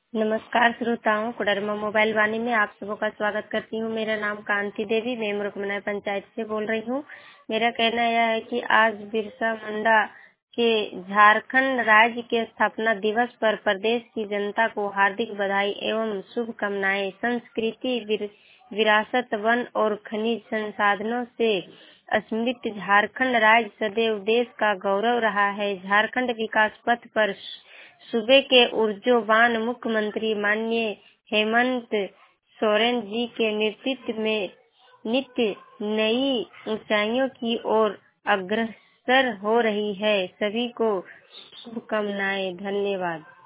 नमस्कार श्रोताओं, कोडरमा मोबाइल वाणी में आप सबों का स्वागत करती हूँ। मेरा नाम कांति देवी, मैं मुरुकमनाई पंचायत से बोल रही हूँ। मेरा कहना यह है कि आज बिरसा मुंडा के झारखंड राज्य के स्थापना दिवस पर प्रदेश की जनता को हार्दिक बधाई एवं शुभकामनाएं। संस्कृति, विरासत, वन और खनिज संसाधनों से समृद्ध झारखंड राज्य सदैव देश का गौरव रहा है। झारखंड विकास पथ पर सूबे के ऊर्जावान मुख्यमंत्री माननीय हेमंत सोरेन जी के नेतृत्व में नित्य नई ऊंचाइयों की ओर अग्रसर हो रही है। सभी को शुभकामनाएं। धन्यवाद।